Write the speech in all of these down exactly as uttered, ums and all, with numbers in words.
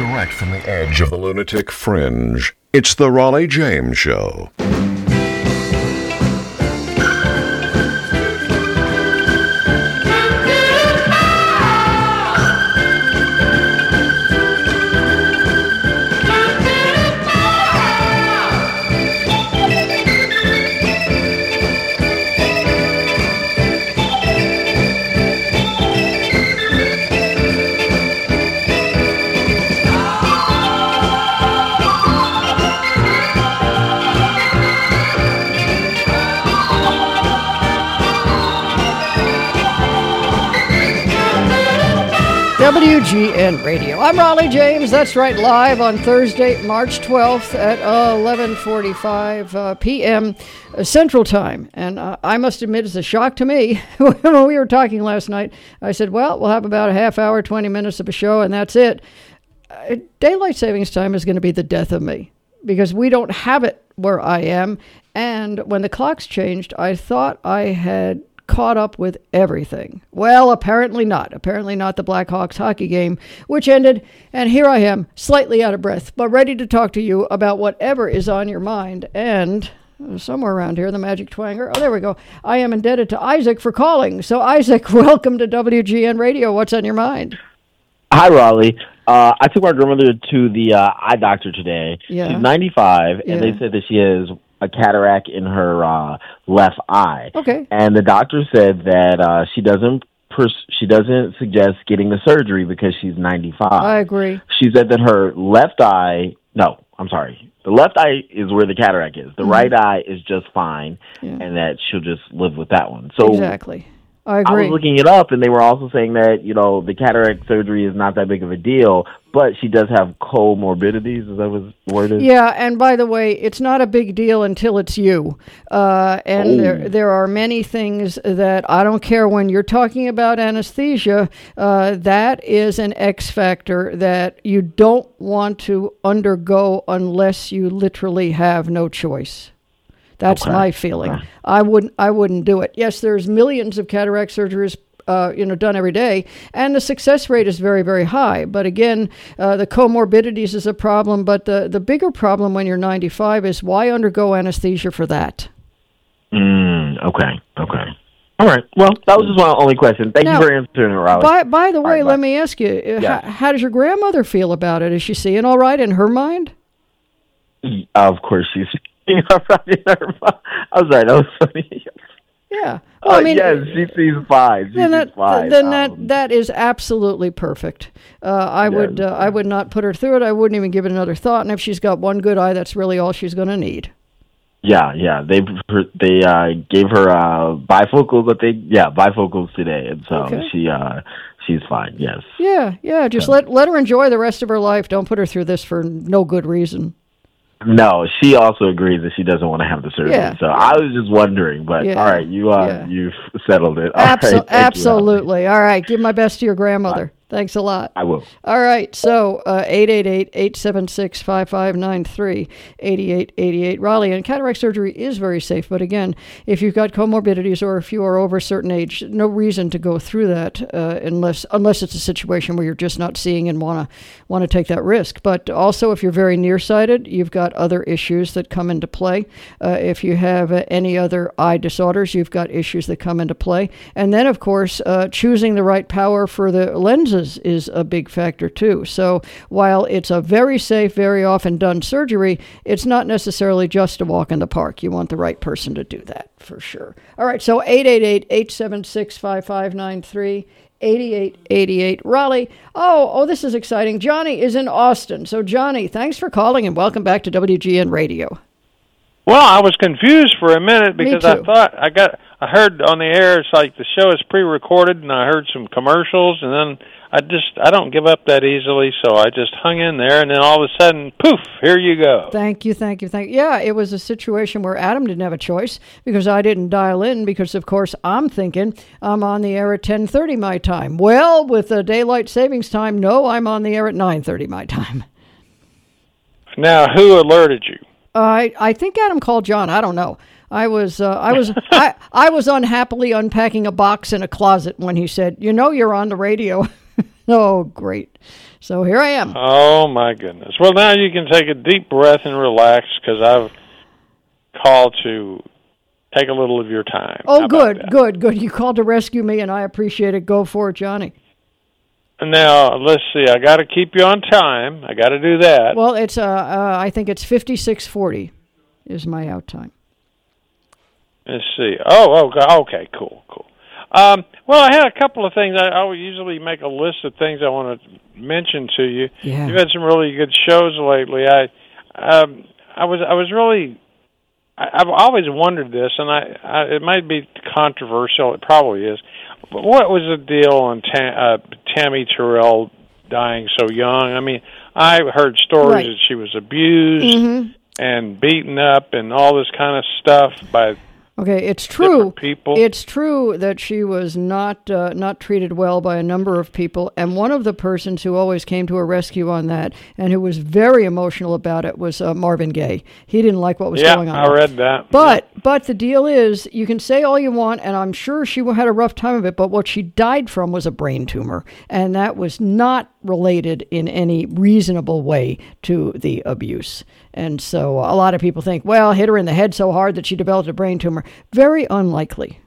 Direct from the edge of the lunatic fringe, it's the Raleigh James Show. W G N Radio. I'm Raleigh James. That's right, live on Thursday, March twelfth at eleven forty-five uh, p.m. Central Time. And uh, I must admit, it's a shock to me. When we were talking last night, I said, well, we'll have about a half hour, twenty minutes of a show, and that's it. Uh, daylight savings time is going to be the death of me because we don't have it where I am. And when the clocks changed, I thought I had caught up with everything. Well, apparently not. Apparently not the Blackhawks hockey game, which ended, and here I am, slightly out of breath, but ready to talk to you about whatever is on your mind. And somewhere around here, the magic twanger. Oh, there we go. I am indebted to Isaac for calling. So, Isaac, welcome to W G N Radio. What's on your mind? Hi, Raleigh. Uh, I took my grandmother to the uh, eye doctor today. Yeah. She's ninety-five, Yeah. and they said that she has a cataract in her uh, left eye. Okay. And the doctor said that uh, she doesn't pers- she doesn't suggest getting the surgery because she's ninety-five. I agree. She said that her left eye, no, I'm sorry. The left eye is where the cataract is. The Mm-hmm. right eye is just fine, Yeah. and that she'll just live with that one. So Exactly. I I agree. was looking it up, and they were also saying that, you know, the cataract surgery is not that big of a deal, but she does have comorbidities. Is that what the word is? Yeah, and by the way, it's not a big deal until it's you. Uh, and Oh. there there are many things that I don't care when you're talking about anesthesia. Uh, that is an X factor that you don't want to undergo unless you literally have no choice. That's Okay. my feeling. Okay. I wouldn't. I wouldn't do it. Yes, there's millions of cataract surgeries, uh, you know, done every day, and the success rate is very, very high. But again, uh, the comorbidities is a problem. But the the bigger problem when you're ninety-five is why undergo anesthesia for that? Mm, okay. Okay. All right. Well, that was just my only question. Thank Now, you for answering it, Raleigh. By by the way, right, let bye. me ask you: uh, Yes. how, how does your grandmother feel about it? Is she seeing all right in her mind? Of course, she's all right in her mind. I'm sorry, that was funny. Yeah. Well, Uh, I mean, yes, she sees fine. She Then sees that, fine. then Um, that, that is absolutely perfect. Uh, I would Yes. uh, I would not put her through it. I wouldn't even give it another thought. And if she's got one good eye, that's really all she's going to need. Yeah, yeah. They they uh, gave her uh, bifocals. I think, yeah, bifocals today, and so Okay. she uh, she's fine. Yes. Yeah, yeah. Just let let her enjoy the rest of her life. Don't put her through this for no good reason. No, she also agrees that she doesn't want to have the surgery. Yeah. So I was just wondering, but Yeah. all right, you uh, Yeah. you've settled it. All Abso- right, thank you, absolutely. All right. Give my best to your grandmother. Thanks a lot. I will. All right, so uh, eight eight eight, eight seven six, five five nine three, eight eight eight eight. Raleigh, and cataract surgery is very safe, but again, if you've got comorbidities or if you are over a certain age, no reason to go through that uh, unless unless it's a situation where you're just not seeing and want to want to take that risk. But also, if you're very nearsighted, you've got other issues that come into play. Uh, if you have uh, any other eye disorders, you've got issues that come into play. And then, of course, uh, choosing the right power for the lenses is a big factor too. So while it's a very safe, very often done surgery, it's not necessarily just a walk in the park. You want the right person to do that for sure. All right, so eight eight eight, eight seven six, five five nine three, eight eight eight eight. Raleigh, oh, oh, this is exciting. Johnny is in Austin. So Johnny, thanks for calling and welcome back to W G N Radio. Well, I was confused for a minute Me because too. I thought I got I heard on the air it's like the show is pre-recorded, and I heard some commercials, and then I just I don't give up that easily, so I just hung in there, and then all of a sudden, poof, here you go. Thank you, thank you, thank you. Yeah, it was a situation where Adam didn't have a choice because I didn't dial in because, of course, I'm thinking I'm on the air at ten thirty my time. Well, with the daylight savings time, no, I'm on the air at nine thirty my time. Now, who alerted you? I I think Adam called John. I don't know. I was uh, I was I, I was unhappily unpacking a box in a closet when he said, "You know, you're on the radio." Oh, great. So here I am. Oh, my goodness. Well, now you can take a deep breath and relax, because I've called to take a little of your time. Oh, good, good, good. You called to rescue me, and I appreciate it. Go for it, Johnny. Now, let's see. I got to keep you on time. I got to do that. Well, it's uh, uh, I think it's fifty-six forty is my out time. Let's see. Oh, oh, okay, cool, cool. Um, well, I had a couple of things. I, I would usually make a list of things I want to mention to you. Yeah. You've had some really good shows lately. I, um, I was, I was really. I, I've always wondered this, and I, I, it might be controversial. It probably is. But what was the deal on Tam, uh, Tammy Terrell dying so young? I mean, I heard stories Right. that she was abused Mm-hmm. and beaten up and all this kind of stuff by Okay, it's true. different people. It's true that she was not uh, not treated well by a number of people, and one of the persons who always came to her rescue on that, and who was very emotional about it, was uh, Marvin Gaye. He didn't like what was yeah, going on. I read that. But but the deal is, you can say all you want, and I'm sure she had a rough time of it, but what she died from was a brain tumor, and that was not related in any reasonable way to the abuse. And so a lot of people think, well, hit her in the head so hard that she developed a brain tumor. Very unlikely.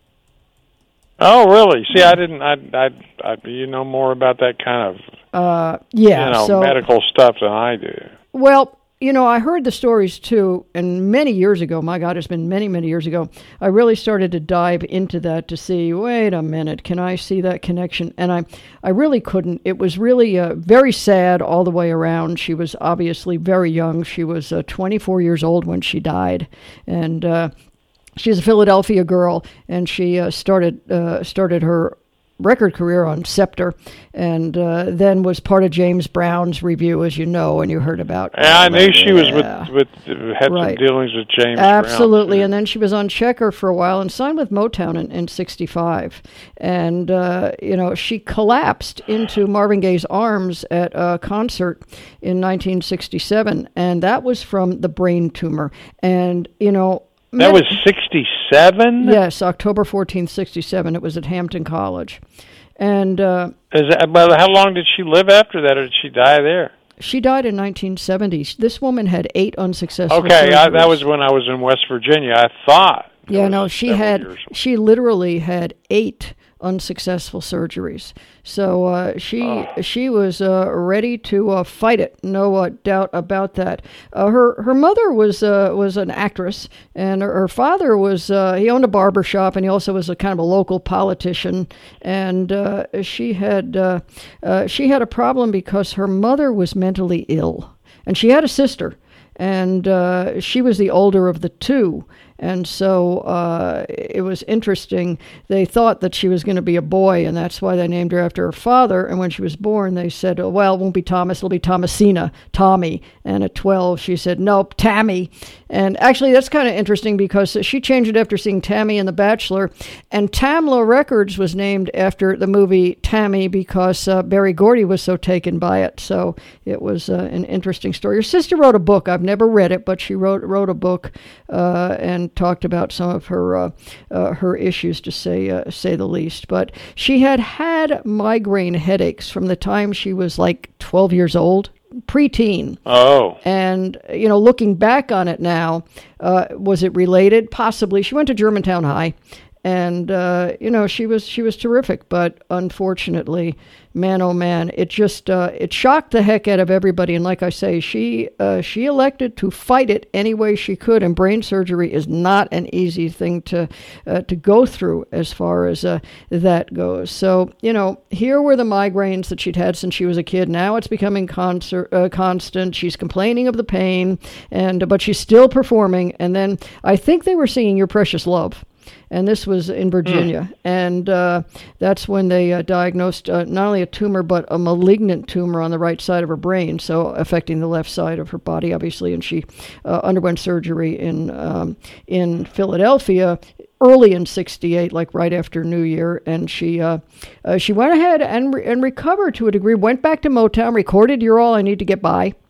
Oh, really? See, I didn't. I, I, I, you know more about that kind of Uh, yeah. you know so, medical stuff than I do. Well, you know, I heard the stories too, and many years ago, my God, it's been many, many years ago, I really started to dive into that to see, wait a minute, can I see that connection? And I, I really couldn't. It was really uh, very sad all the way around. She was obviously very young. She was uh, twenty-four years old when she died, and uh, she's a Philadelphia girl, and she uh, started uh, started her record career on Scepter, and uh, then was part of James Brown's Review, as you know, and you heard about. Yeah, I knew she was Yeah. with with had Right. some dealings with James Absolutely, Brown. and then she was on Checker for a while and signed with Motown in, in sixty-five. And, uh, you know, she collapsed into Marvin Gaye's arms at a concert in nineteen sixty-seven, and that was from the brain tumor. And, you know... That was sixty-seven? Yes, October fourteenth, sixty-seven. It was at Hampton College. And uh, Is that, but how long did she live after that, or did she die there? she died in nineteen seventy. This woman had eight unsuccessful Okay, I, surgeries. that was when I was in West Virginia. I thought. Yeah, That no, was she several had, years. she literally had eight unsuccessful surgeries. So uh, she Oh. she was uh, ready to uh, fight it. No uh, doubt about that. Uh, her her mother was uh, was an actress, and her, her father was uh, he owned a barber shop, and he also was a kind of a local politician. And uh, she had uh, uh, she had a problem because her mother was mentally ill, and she had a sister, and uh, she was the older of the two. And so uh, it was interesting. They thought that she was going to be a boy, and that's why they named her after her father. And when she was born, they said, oh, well, it won't be Thomas, it'll be Thomasina, Tommy. And at twelve, she said, nope, Tammy. And actually, that's kind of interesting because she changed it after seeing Tammy in The Bachelor. And Tamla Records was named after the movie Tammy because uh, Berry Gordy was so taken by it. So it was uh, an interesting story. Her sister wrote a book. I've never read it, but she wrote wrote a book uh, and talked about some of her uh, uh, her issues, to say uh, say the least. But she had had migraine headaches from the time she was like twelve years old, preteen. Oh. And, you know, looking back on it now, uh, was it related? Possibly. She went to Germantown High, and, uh, you know, she was she was terrific. But unfortunately, man, oh man, it just, uh, it shocked the heck out of everybody. And like I say, she uh, she elected to fight it any way she could. And brain surgery is not an easy thing to, uh, to go through as far as uh, that goes. So, you know, here were the migraines that she'd had since she was a kid. Now it's becoming concert, uh, constant. She's complaining of the pain, and but she's still performing. And then I think they were singing Your Precious Love. And this was in Virginia. Mm. And uh, that's when they uh, diagnosed uh, not only a tumor, but a malignant tumor on the right side of her brain, so affecting the left side of her body, obviously. And she uh, underwent surgery in um, in Philadelphia early in sixty-eight, like right after New Year. And she uh, uh, she went ahead and, re- and recovered to a degree, went back to Motown, recorded You're All I Need to Get By.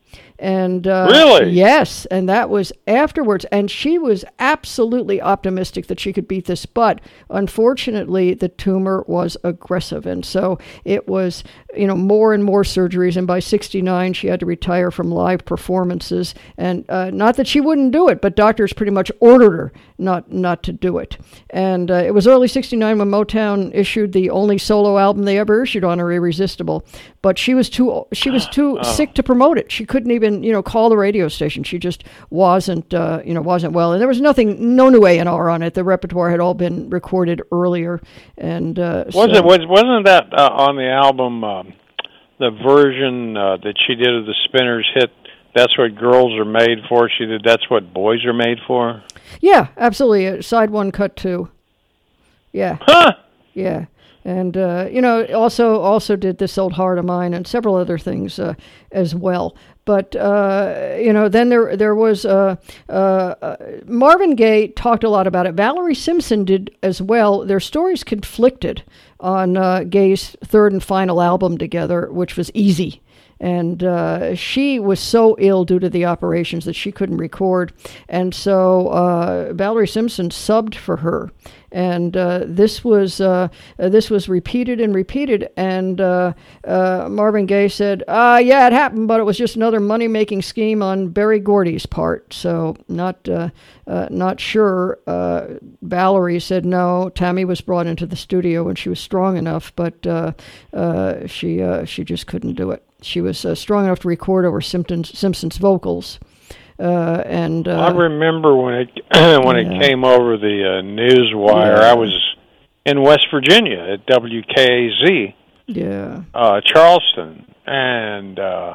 And uh, really? Yes, and that was afterwards. And she was absolutely optimistic that she could beat this, but unfortunately, the tumor was aggressive, and so it was, you know, more and more surgeries. And by sixty-nine, she had to retire from live performances. And uh, not that she wouldn't do it, but doctors pretty much ordered her not not to do it. And uh, it was early sixty-nine when Motown issued the only solo album they ever issued on her, Irresistible. But she was too she was too oh. sick to promote it. She couldn't even, you know, call the radio station. She just wasn't, uh, you know, wasn't well. And there was nothing, no new A and R on it. The repertoire had all been recorded earlier. And uh, was so, it was wasn't that uh, on the album um, the version uh, that she did of the Spinners hit? That's what girls are made for. She did. That's what boys are made for. Yeah, absolutely. Uh, side one, cut two. Yeah. Huh. Yeah. And, uh, you know, also also did This Old Heart of Mine and several other things uh, as well. But, uh, you know, then there there was uh, uh, Marvin Gaye talked a lot about it. Valerie Simpson did as well. Their stories conflicted on uh, Gaye's third and final album together, which was Easy. And uh, she was so ill due to the operations that she couldn't record. And so uh, Valerie Simpson subbed for her. And uh, this was uh, this was repeated and repeated. And uh, uh, Marvin Gaye said, uh, yeah, it happened, but it was just another money-making scheme on Berry Gordy's part. So not uh, uh, not sure. Uh, Valerie said, no, Tammy was brought into the studio and she was strong enough, but uh, uh, she uh, she just couldn't do it. She was uh, strong enough to record over Simpson's, Simpson's vocals. Uh, and uh, I remember when it when yeah. it came over the uh, news wire. Yeah. I was in West Virginia at W K A Z, yeah, uh, Charleston, and uh,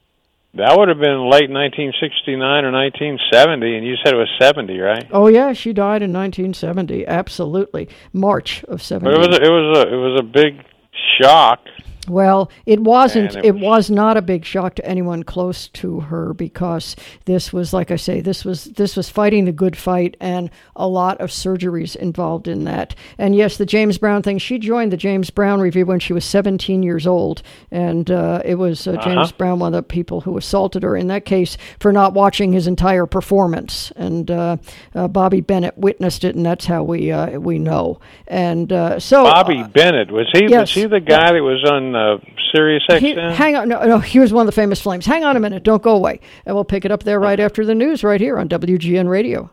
that would have been late nineteen sixty-nine or nineteen seventy. And you said it was seventy, right? Oh yeah, she died in nineteen seventy. Absolutely, March of seventy. But it was a, it was a it was a big shock. Well, it wasn't. It, it was, was not a big shock to anyone close to her because this was, like I say, this was this was fighting the good fight, and a lot of surgeries involved in that. And yes, the James Brown thing. She joined the James Brown Review when she was seventeen years old, and uh, it was uh, James uh-huh. Brown, one of the people who assaulted her. In that case, for not watching his entire performance, and uh, uh, Bobby Bennett witnessed it, and that's how we uh, we know. And uh, so Bobby uh, Bennett was he? Yes, was he the guy that was on? Uh, Sirius X M? Hang on, no, no, he was one of the famous Flames. Hang on a minute, don't go away. And we'll pick it up there right after the news right here on W G N Radio.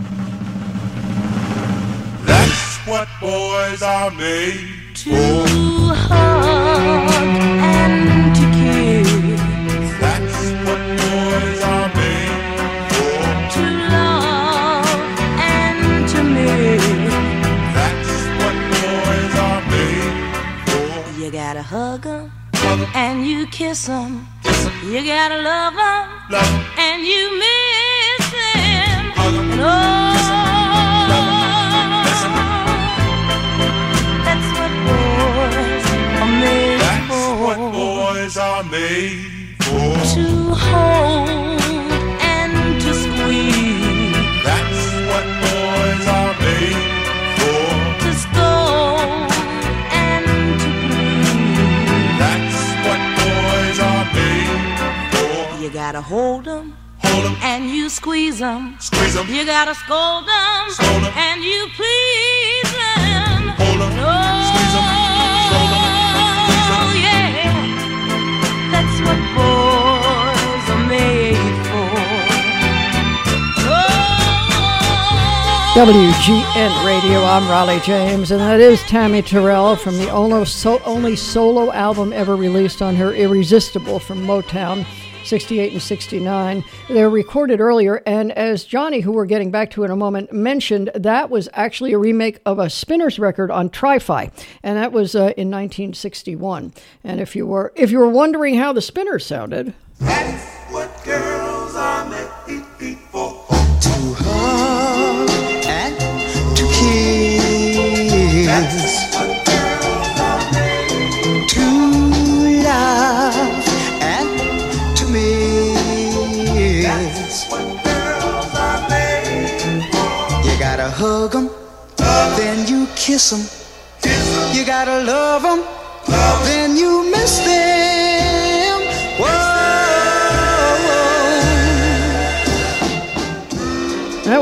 That's what boys are made to hug and to kiss. That's what boys are made for. To love and to miss. That's what boys are made for. You gotta hug 'em, hug 'em, and you kiss 'em. kiss 'em, you gotta love 'em, love 'em, and you miss them. hug 'em, and oh, kiss 'em, love 'em, miss 'em. That's what boys are made That's for. what boys are made for. To hold and to squeeze. That's what boys are made for. To scold and to please. That's what boys are made for. You gotta hold 'em, Hold 'em, and you squeeze 'em. squeeze 'em, You gotta scold 'em, Scold 'em. and you please 'em. hold 'em, Oh, squeeze 'em, scold 'em, please 'em. yeah, that's what boys are made for. Oh, W G N Radio, I'm Raleigh James, and that is Tammy Terrell from the only, so, only solo album ever released on her, Irresistible, from Motown, sixty-eight and sixty-nine. They were recorded earlier, and as Johnny, who we're getting back to in a moment, mentioned, that was actually a remake of a Spinners record on Tri-Fi, and that was uh, in nineteen sixty-one. And if you were if you were wondering how the Spinners sounded, That's what girls are made for. To hug and to kiss. That's what girls are made To love and to miss. That's what girls are made for. You gotta hug 'em, then you kiss 'em. Kiss 'em, You gotta love 'em, love 'em, then you miss them. Whoa,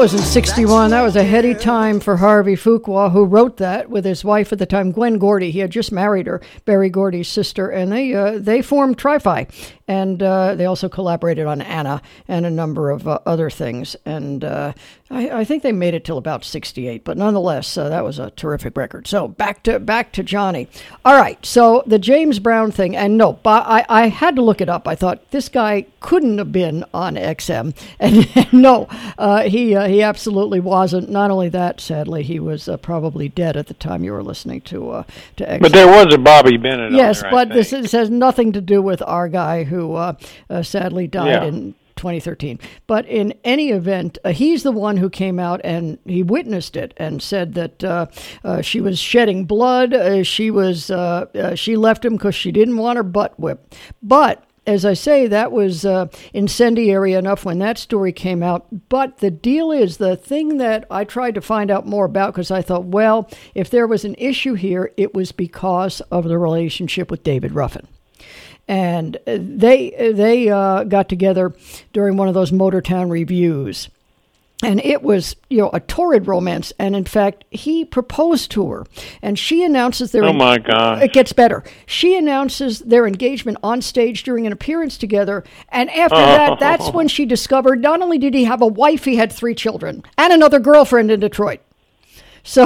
was in sixty-one. That was a heady time for Harvey Fuqua, who wrote that with his wife at the time, Gwen Gordy. He had just married her, Berry Gordy's sister, and they uh, they formed Tri-Fi. And uh, they also collaborated on Anna and a number of uh, other things. And uh, I, I think they made it till about sixty-eight. But nonetheless, uh, that was a terrific record. So back to back to Johnny. All right. So the James Brown thing. And no, but I, I had to look it up. I thought this guy couldn't have been on X M. And no, uh, he uh, he absolutely wasn't. Not only that, sadly, he was uh, probably dead at the time you were listening to uh, to X M. But there was a Bobby Bennett. Yes, on there, but I this, think. this has nothing to do with our guy who uh, uh, sadly died Yeah. in twenty thirteen. But in any event, uh, he's the one who came out and he witnessed it and said that uh, uh, she was shedding blood. Uh, she was uh, uh, she left him because she didn't want her butt whipped. But as I say, that was uh, incendiary enough when that story came out. But the deal is, the thing that I tried to find out more about, because I thought, well, if there was an issue here, it was because of the relationship with David Ruffin. And they they uh, got together during one of those Motortown reviews. And it was, you know, a torrid romance. And in fact, he proposed to her. And she announces their... Oh, my God. It gets better. She announces their engagement on stage during an appearance together. And after Oh. that, that's when she discovered not only did he have a wife, he had three children and another girlfriend in Detroit. So...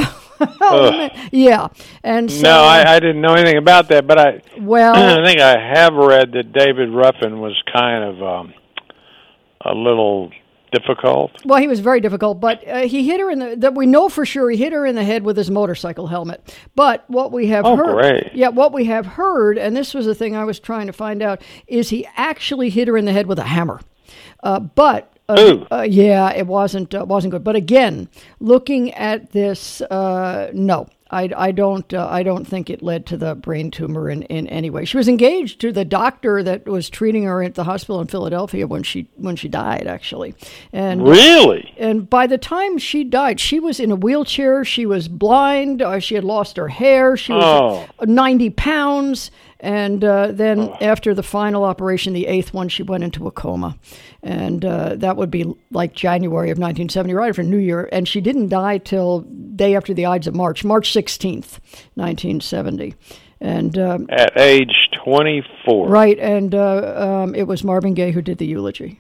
yeah, and so, No, I, I didn't know anything about that, but I well, I think I have read that David Ruffin was kind of um, a little difficult. well, he was very difficult, but uh, he hit her in the. That we know for sure, he hit her in the head with his motorcycle helmet. But what we have Oh, heard, great. yeah, what we have heard, and this was the thing I was trying to find out, is he actually hit her in the head with a hammer. Uh, but. Uh, uh, yeah, it wasn't uh, wasn't good. But again, looking at this, uh, no, I, I don't uh, I don't think it led to the brain tumor in, in any way. She was engaged to the doctor that was treating her at the hospital in Philadelphia when she when she died, actually. And Really? and by the time she died, she was in a wheelchair. She was blind. Uh, she had lost her hair. She was Oh. ninety pounds. And uh, then after the final operation, the eighth one, she went into a coma. And uh, that would be like January of nineteen seventy, right after New Year. And she didn't die till day after the Ides of March, March sixteenth, nineteen seventy. And um, At age twenty-four. right, and uh, um, it was Marvin Gaye who did the eulogy.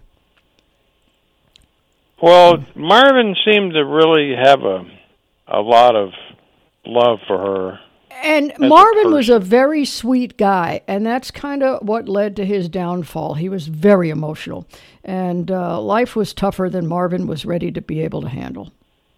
Well, Marvin seemed to really have a a lot of love for her. And a Marvin was person. a very sweet guy, and that's kind of what led to his downfall. He was very emotional, and uh, life was tougher than Marvin was ready to be able to handle.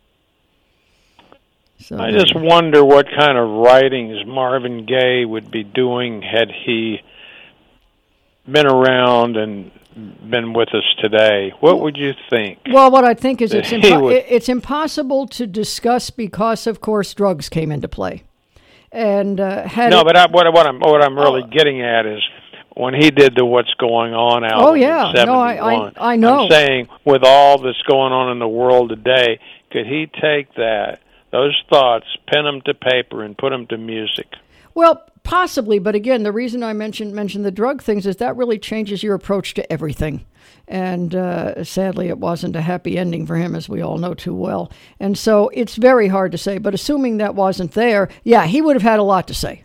So I just wonder what kind of writings Marvin Gaye would be doing had he been around and been with us today. What would you think? Well, what I think is it's He impo- would- it's impossible to discuss because, of course, drugs came into play. And uh, had No, it- but I, what, what I'm what I'm really Oh. getting at is when he did the "What's Going On" album Oh, yeah. in No, seventy-one. I- I- I know. I'm saying with all that's going on in the world today, could he take that those thoughts, pen them to paper, and put them to music? Well, possibly, but again, the reason I mentioned mentioned the drug things is that really changes your approach to everything. And uh, sadly, it wasn't a happy ending for him, as we all know too well. And so it's very hard to say. But assuming that wasn't there, yeah, he would have had a lot to say.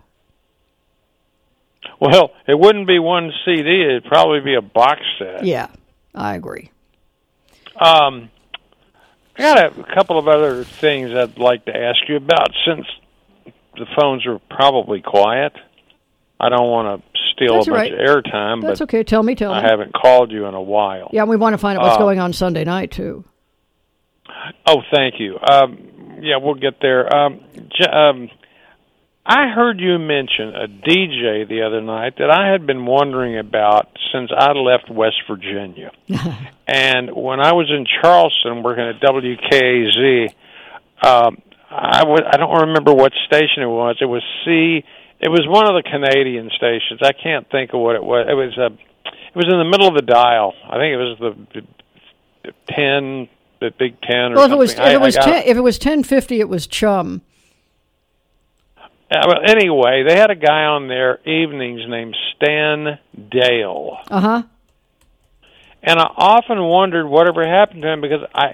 Well, it wouldn't be one C D; it'd probably be a box set. Yeah, I agree. Um, I got a couple of other things I'd like to ask you about since the phones are probably quiet. I don't want to steal That's a bunch right. of airtime, That's but okay. Tell me, tell I me. haven't called you in a while. Yeah, and we want to find out what's Uh, going on Sunday night, too. Oh, thank you. Um, yeah, we'll get there. Um, J- um, I heard you mention a D J the other night that I had been wondering about since I left West Virginia. And when I was in Charleston working at W K A Z, um, I w- I don't remember what station it was. It was C. It was one of the Canadian stations. I can't think of what it was. It was a. It was in the middle of the dial. I think it was the, the ten, the Big Ten, or Well, if something. it was if I- it was I got- ten, if it was ten fifty, it was Chum. Uh, well, anyway, they had a guy on their evenings named Stan Dale. Uh huh. And I often wondered whatever happened to him because I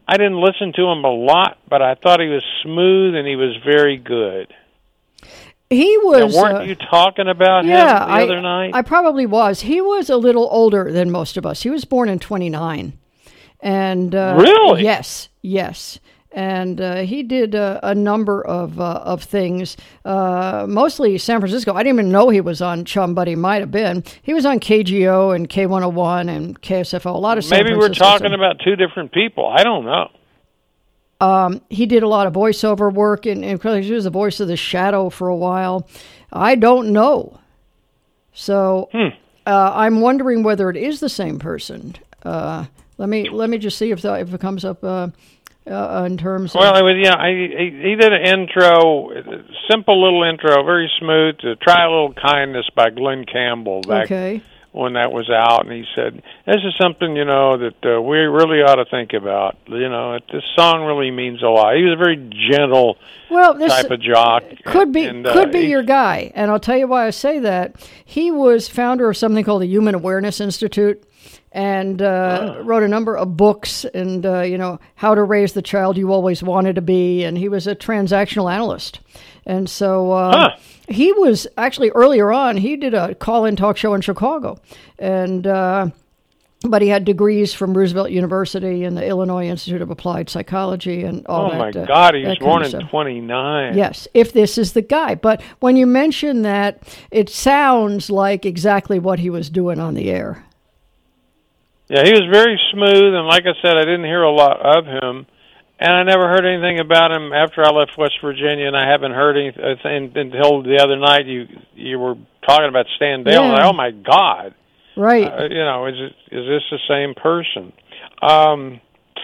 I didn't listen to him a lot, but I thought he was smooth and he was very good. He Now, was. weren't uh, you talking about yeah, him the I, other night? I probably was. He was a little older than most of us. He was born in twenty-nine. And uh, Really? Yes, yes. And uh, he did uh, a number of uh, of things, uh, mostly San Francisco. I didn't even know he was on Chum, but he might have been. He was on K G O and K one oh one and K S F O, a lot of San Maybe we're Francisco talking stuff. about two different people. I don't know. Um, he did a lot of voiceover work, and, and he was the voice of the Shadow for a while. I don't know. So Hmm. uh, I'm wondering whether it is the same person. Uh, let me let me just see if the, if it comes up uh, uh, in terms of. Well, it was, yeah, I, he, he did an intro, simple little intro, very smooth, to Try a Little Kindness by Glenn Campbell back Okay. when that was out. And he said, this is something, you know, that uh, we really ought to think about. You know, it, this song really means a lot. He was a very gentle Well, this type of jock. could be and, uh, could be he- your guy, and I'll tell you why I say that. He was founder of something called the Human Awareness Institute, and uh, Oh. wrote a number of books, and uh, you know, how to raise the child you always wanted to be. And he was a transactional analyst, and so uh, Huh. he was actually earlier on. He did a call-in talk show in Chicago, and. Uh, But he had degrees from Roosevelt University and the Illinois Institute of Applied Psychology and all Oh, that. my uh, God, he was that kind born of in stuff. twenty-nine. Yes, if this is the guy. But when you mention that, it sounds like exactly what he was doing on the air. Yeah, he was very smooth, and like I said, I didn't hear a lot of him, and I never heard anything about him after I left West Virginia, and I haven't heard anything until the other night. You you were talking about Stan Dale, and Yeah. I, oh my God, Right. uh, you know, is it is this the same person? Um,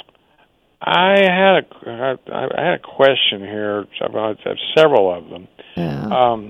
I had a I, I had a question here about several of them. yeah. Um,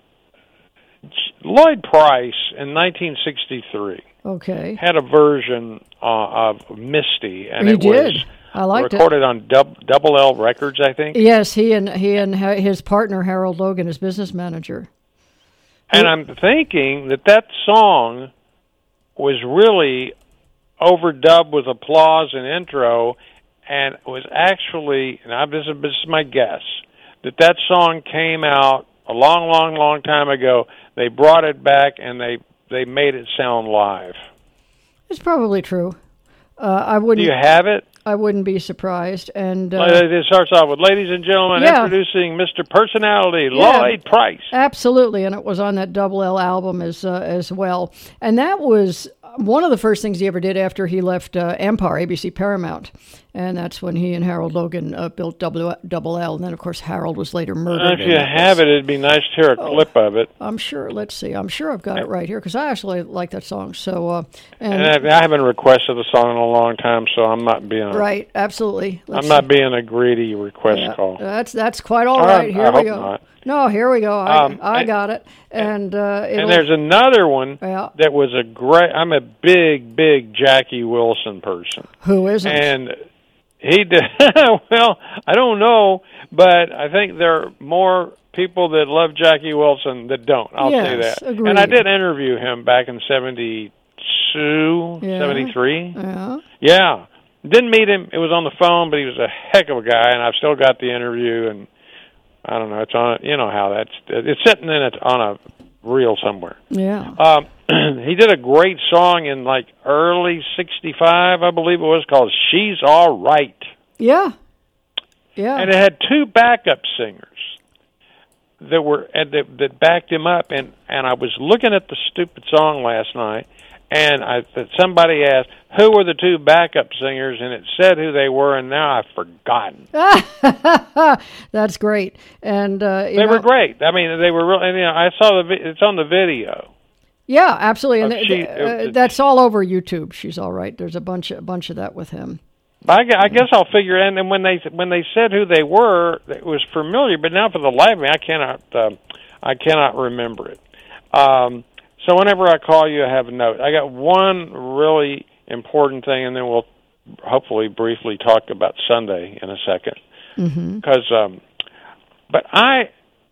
Lloyd Price in nineteen sixty-three. Okay. Had a version uh, of Misty, and He it did. was I liked it. recorded on Dub- Double L Records, I think. Yes, he and he and ha- his partner Harold Logan, his business manager. And I'm thinking that that song was really overdubbed with applause and intro, and was actually, and I, this, is, this is my guess, that that song came out a long, long, long time ago. They brought it back, and they, they made it sound live. It's probably true. Uh, I Do wouldn't. you have it? I wouldn't be surprised. And uh, It starts off with, ladies and gentlemen, Yeah. introducing Mister Personality, Yeah. Lloyd Price. absolutely, and it was on that Double L album as uh, as well. And that was one of the first things he ever did after he left uh, Empire, A B C Paramount. And that's when he and Harold Logan uh, built Double Double L. And then, of course, Harold was later murdered. If and you that have was- it, it'd be nice to hear a clip of it. I'm sure. Let's see. I'm sure I've got it right here because I actually like that song. So, uh, and, And I, I haven't requested a song in a long time, so I'm not being a, right, absolutely. Let's I'm not see. being a greedy request Yeah, call. That's that's quite all Uh, right. Here I we hope go. not. No, here we go. I, Um, I and- got it. And uh, And it'll- there's another one Yeah. that was a great. I'm a big, big Jackie Wilson person, who isn't? and he did well. I don't know, but I think there are more people that love Jackie Wilson that don't. I'll say Yes, that. agreed. And I did interview him back in seventy-two, Yeah. seventy-three. yeah. Yeah. Didn't meet him. It was on the phone, but he was a heck of a guy, and I've still got the interview. And I don't know. It's on. You know how that's. It's sitting in it on a reel somewhere. Yeah. Um, he did a great song in like early sixty-five, I believe it was, called "She's All Right," Yeah. Yeah. and it had two backup singers that were and that, that backed him up. And and I was looking at the stupid song last night, and I that somebody asked who were the two backup singers, and it said who they were, and now I've forgotten. That's great. And uh, you They know, were great. I mean, they were real. And, you know, I saw the vi- it's on the video. Yeah, absolutely. And Uh, th- she- th- uh, uh, that's all over YouTube. She's all right. There's a bunch of a bunch of that with him. But I, gu- I guess I'll figure. And then when they when they said who they were, it was familiar. But now for the life of me, I cannot uh, I cannot remember it. Um, so whenever I call you, I have a note. I got one really important thing, and then we'll hopefully briefly talk about Sunday in a second. Because, mm-hmm. um, but I.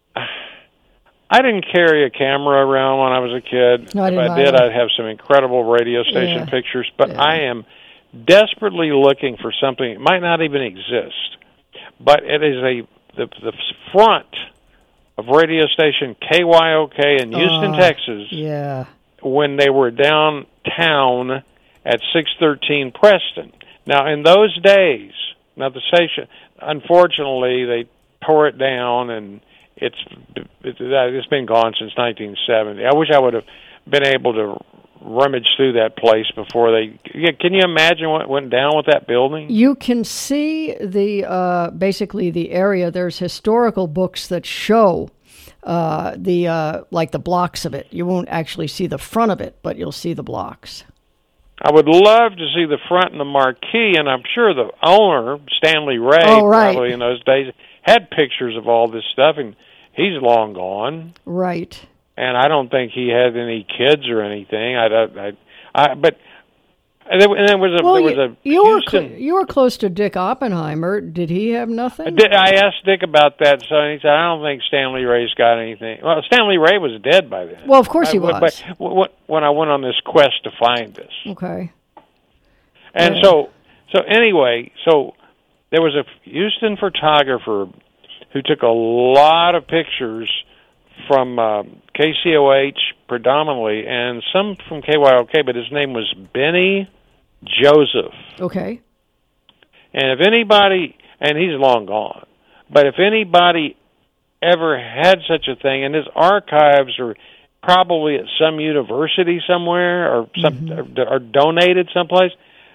I didn't carry a camera around when I was a kid. No, I if didn't I did, either. I'd have some incredible radio station Yeah. pictures. But Yeah. I am desperately looking for something that might not even exist, but it is a the, the front of radio station K Y O K in Houston, Uh, Texas, Yeah. when they were downtown at six thirteen Preston. Now, in those days, now the station, unfortunately, they tore it down, and it's it's been gone since nineteen seventy. I wish I would have been able to rummage through that place before they. Yeah, can you imagine what went down with that building? You can see the uh, basically the area. There's historical books that show uh, the uh, like the blocks of it. You won't actually see the front of it, but you'll see the blocks. I would love to see the front and the marquee, and I'm sure the owner, Stanley Ray, Oh, right. probably in those days, had pictures of all this stuff, and he's long gone. Right. And I don't think he had any kids or anything. I don't. I, I but and there, and there was a Well, there was you, a you were Houston. cl- you were close to Dick Oppenheimer. Did he have I nothing? did- I asked Dick about that, so he said, "I don't think Stanley Ray's got anything." Well, Stanley Ray was dead by then. Well, of course he I- was. But w- w- when I went on this quest to find this, Okay. and Yeah. so so anyway, so there was a Houston photographer who took a lot of pictures from um, K C O H predominantly, and some from K Y O K, but his name was Benny Joseph. Okay. And if anybody, and he's long gone, but if anybody ever had such a thing, and his archives are probably at some university somewhere or some Mm-hmm. or, or donated someplace,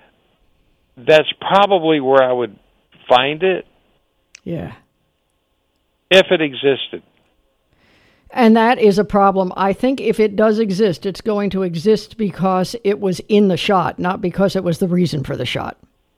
that's probably where I would find it Yeah. if it existed. And that is a problem. I think if it does exist, it's going to exist because it was in the shot, not because it was the reason for the shot.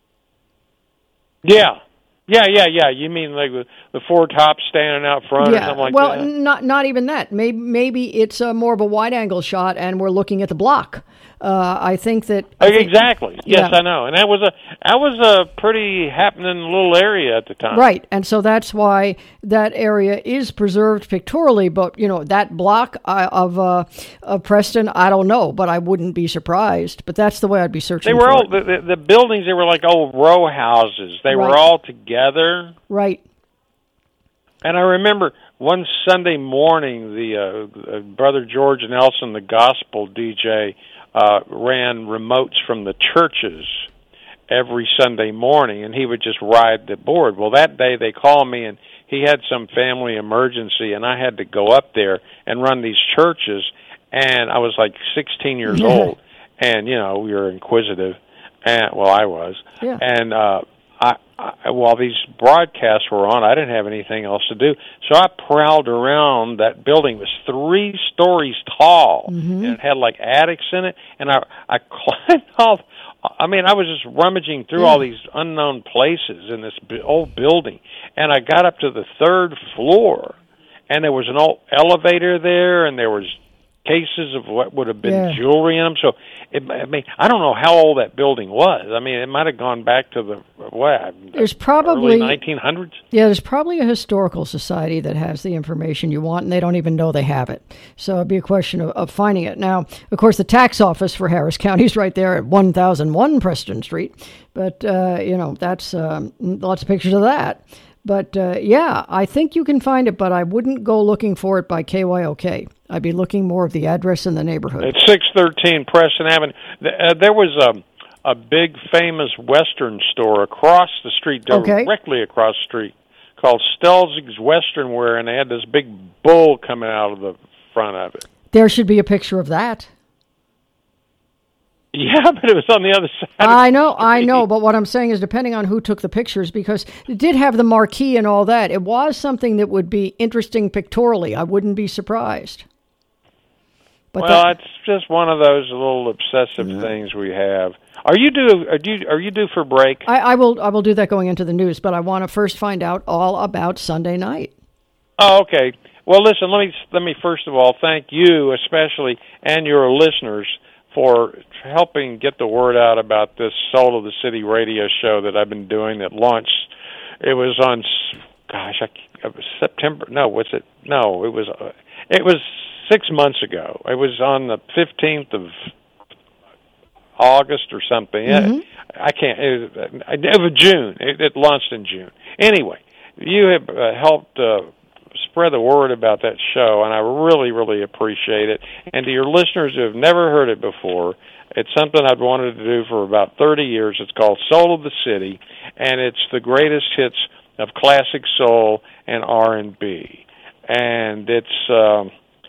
Yeah. Yeah, yeah, yeah. You mean like the, the four tops standing out front or Yeah. something like well, that? not not even that. Maybe maybe it's a more of a wide angle shot, and we're looking at the block. Uh, I think that I think- Exactly. Yes, Yeah. I know. And that was a that was a pretty happening little area at the time. Right, and so that's why that area is preserved pictorially. But you know that block uh, of uh, of Preston, I don't know, but I wouldn't be surprised. But that's the way I'd be searching. They were for all it. the, the, the buildings. They were like old row houses. They Right. were all together. Right. And I remember one Sunday morning, the uh, uh, brother George Nelson, the gospel D J, uh, ran remotes from the churches every Sunday morning, and he would just ride the board. Well, that day they called me, and he had some family emergency, and I had to go up there and run these churches. And I was like sixteen years old, and you know we were inquisitive, and well, I was, Yeah. and uh, I, I while these broadcasts were on, I didn't have anything else to do, so I prowled around that building. It was three stories tall, Mm-hmm. and it had like attics in it, and I I climbed off. I mean, I was just rummaging through Yeah. all these unknown places in this b- old building, and I got up to the third floor, and there was an old elevator there, and there was cases of what would have been Yeah. jewelry in them. So, it, I mean, I don't know how old that building was. I mean, it might have gone back to the what? There's early probably nineteen hundreds. Yeah, there's probably a historical society that has the information you want, and they don't even know they have it. So it'd be a question of, of finding it. Now, of course, the tax office for Harris County is right there at one thousand one Preston Street. But, uh, you know, that's um, lots of pictures of that. But, uh, yeah, I think you can find it, but I wouldn't go looking for it by K Y O K. I'd be looking more of the address in the neighborhood. At six thirteen Preston Avenue. Th- Uh, there was a, a big famous Western store across the street, Okay. directly across the street, called Stelzig's Western Wear, and they had this big bull coming out of the front of it. There should be a picture of that. Yeah, but it was on the other side. of I the know, I street. know, but what I'm saying is depending on who took the pictures, because it did have the marquee and all that, it was something that would be interesting pictorially. I wouldn't be surprised. But Well, that, it's just one of those little obsessive things we have. Are you due? Are you are you due for break? I, I will I will do that going into the news, but I want to first find out all about Sunday night. Oh, okay. Well, listen. Let me let me first of all thank you, especially, and your listeners for helping get the word out about this Soul of the City radio show that I've been doing. That launched. It was on. s- Gosh, I, it was September. No, was it? No, it was. Uh, it was six months ago. It was on the fifteenth of August or something. Mm-hmm. I can't. It was, it was June. It, it launched in June. Anyway, you have uh, helped uh, spread the word about that show, and I really, really appreciate it. And to your listeners who have never heard it before, it's something I've wanted to do for about thirty years. It's called Soul of the City, and it's the greatest hits of classic soul and R and B. And it's um,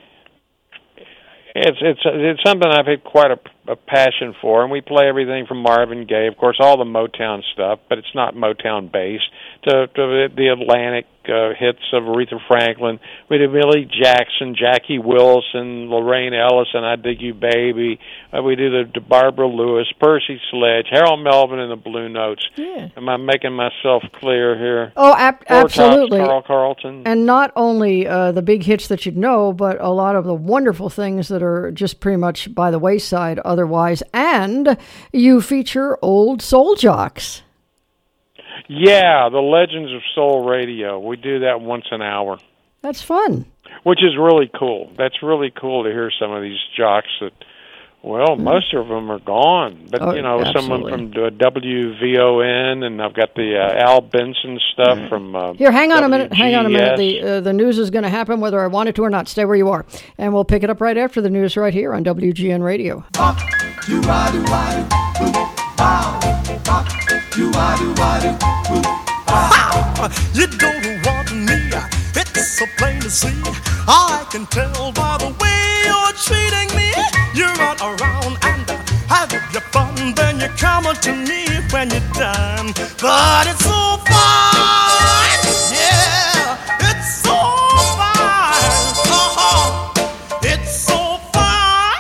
it's it's it's something I've had quite a, a passion for, and we play everything from Marvin Gaye, of course, all the Motown stuff, but it's not Motown based, to, to the Atlantic uh, hits of Aretha Franklin. We did Millie Jackson, Jackie Wilson, Lorraine Ellison, I Dig You Baby. Uh, we do the, the Barbara Lewis, Percy Sledge, Harold Melvin and the Blue Notes. Yeah. Am I making myself clear here? Oh, ab- Four absolutely. Tops, Carl Carlton. And not only uh, the big hits that you'd know, but a lot of the wonderful things that are just pretty much by the wayside otherwise. And you feature old soul jocks. Yeah, the Legends of Soul Radio. We do that once an hour, That's fun. which is really cool. That's really cool to hear some of these jocks that, well, most of them are gone. But, Oh, you know, absolutely. someone from uh, W V O N, and I've got the uh, Al Benson stuff from uh, Here, hang on a minute. Hang on a minute. W G S. The uh, the news is going to happen whether I want it to or not. Stay where you are. And we'll pick it up right after the news right here on W G N Radio. You are the one, wow. You are the one, You don't want me, it's so plain to see. I can tell by the way you're treating me. You run around and have your fun, then you come to me when you're done. But it's so fine, yeah, it's so fine, uh-huh. It's so fine.